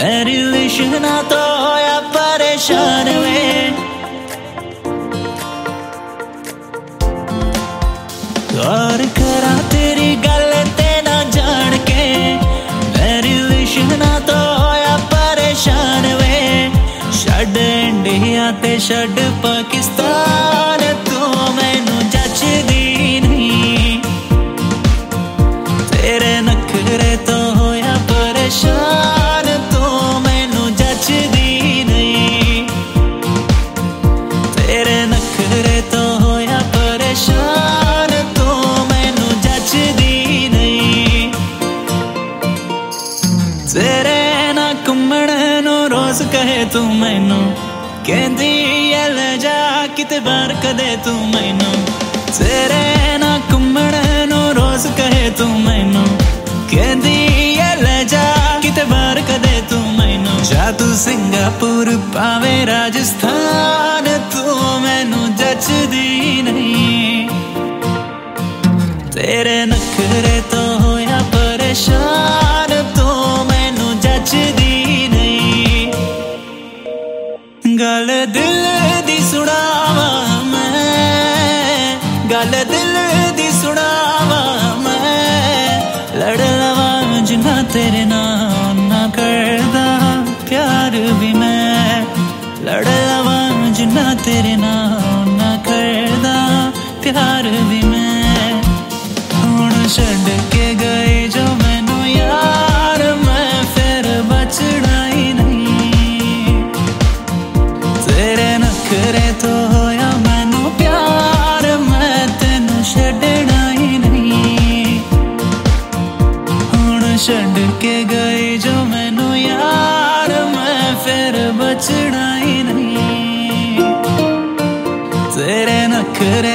मेरी लिशना तो होया परेशान वे। गौर करा तेरी गल ते ना जान के, मेरी लिशना तो होया परेशान वे। छड़ इंडिया ते छड़ पाकिस्तान, तू मैनू जचदी नहीं। तेरे नखरे तो होया परेशान, तू मैनू जचदी नहीं। तेरे नखरे तो होया परेशान, तू मैनू जचदी नहीं। तेरे ना घुमण नू रोज कहे तू मैनू, कहंदी ऐ ले जा किते बाहर कदे तू मैनू। तेरे ना घुमण नू रोज कहे तू मैनू, कहंदी ऐ ले जा किते बाहर कदे तू मैनू। जा तू सिंगापुर पावे राजस्थान, तू मैनू जचदी नहीं। तेरे नखरे तो होया परेशान, तू मैनू जचदी नहीं। गल दिल दी सुनावा मैं, गल दिल दी सुनावा मैं। लड़ लवा जिन्ना तेरे नाल ना करदा प्यार भी मैं। लड़ लवा जिन्ना तेरे नाल ना करदा प्यार भी मैं। हुण छड्ड के गए जो मैनू यार, मैं फिर बचना ही नहीं। तेरे नखरे तो होया मैनू प्यार, मैं तेनू छड्डना ही नहीं। हुण छड्ड के गए जो मैनू यार, मैं फिर बचना ही नहीं। तेरे नखरे